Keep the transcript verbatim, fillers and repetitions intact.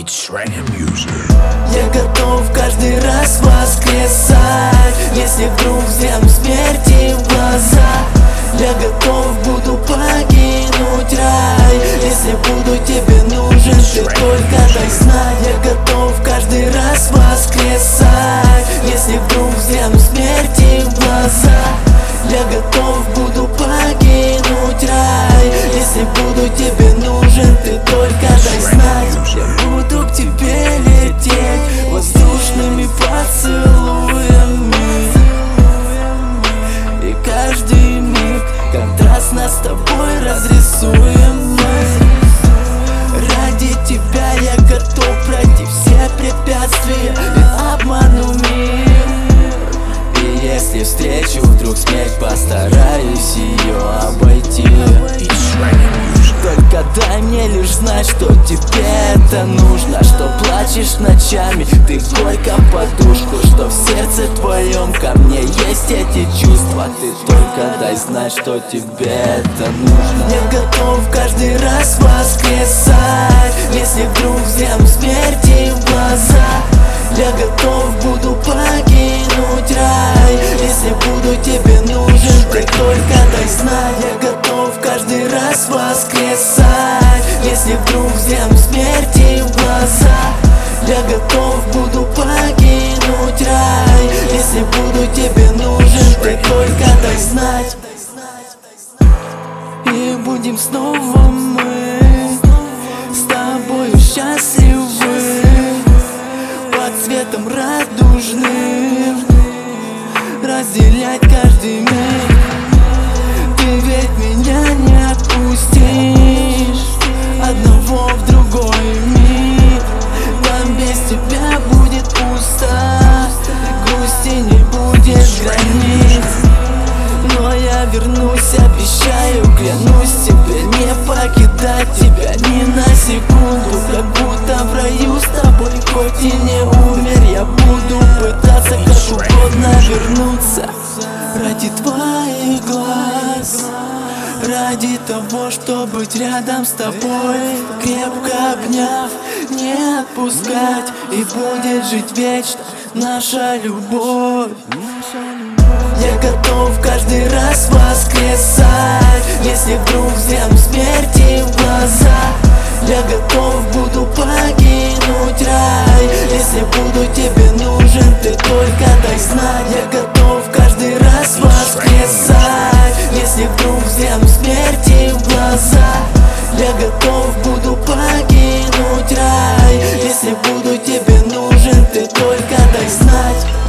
It's Random Music. Я готов каждый раз воскресать, если вдруг взгляну смерти в глаза. Я готов буду покинуть рай, если буду тебе нужен, ты только дай знать. Я готов каждый раз воскресать, если вдруг взгляну смерти в глаза. Я готов буду покинуть рай, если буду тебе нужен, ты только дай знать. Я буду к тебе лететь воздушными поцелуями, и каждый миг контрастно с тобой разрисуем мы. Ради тебя я готов пройти все препятствия и обману мир. И если встречу вдруг смерть, постараюсь ее обойти. Только дай мне лишь знать, что тебе это нужно, что плачешь ночами ты горько в подушку, что в сердце твоем ко мне есть эти чувства. Ты только дай знать, что тебе это нужно. Я готов каждый раз воскресать, если вдруг взгляну смерти в глаза. Я готов буду покинуть рай, если буду тебе нужен, ты только дай знать. Я готов каждый раз воскресать, если вдруг взгляну смерти в глаза. Я готов буду покинуть рай, если буду тебе нужен, ты только дай знать. И будем снова мы с тобою счастливы, под цветом радужным разделять каждый миг. Ты ведь меня не отпустишь одного в другой миг. Там без тебя будет пусто, грусти не будет границ. Но я вернусь, обещаю, клянусь тебе не покидать тебя ни на секунду. Как будто в раю с тобой, хоть и не умер, я буду пытаться как угодно вернуться. Ради твоих глаз, ради того, чтобы быть рядом с тобой, крепко обняв, не отпускать, и будет жить вечно наша любовь. Я готов каждый раз воскресать, если вдруг взгляну смерти в глаза. Я готов буду покинуть рай, если буду тебе нужен, ты только дай знать. Я готов каждый раз воскресать, если вдруг взгляну смерти в глаза. Я готов буду покинуть рай, если буду тебе нужен, ты только дай знать.